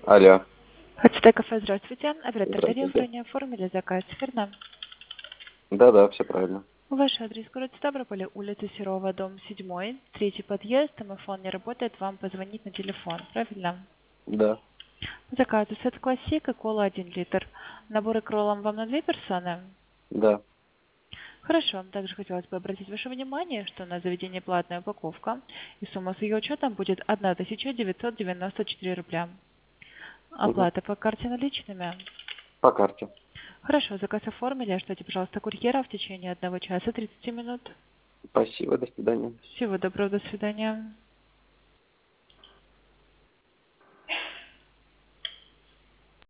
Алло. ХЦТ кафе, здравствуйте. Оператор Здравствуйте. телефона, оформили заказ, верно? Да-да, все правильно. Ваш адрес город Ставрополь, улица Серова, дом 7, третий подъезд, домофон не работает, вам позвонить на телефон, правильно? Да. Заказ сет классика, кола 1 литр. Наборы к роллам вам на 2 персоны? Да. Хорошо. Также хотелось бы обратить ваше внимание, что на заведение платная упаковка, и сумма с ее учетом будет 1994 рубля. Угу. Оплата по карте наличными. По карте. Хорошо, заказ оформили. Ждите, пожалуйста, курьера в течение 1 часа 30 минут. Спасибо, до свидания. Всего доброго, до свидания.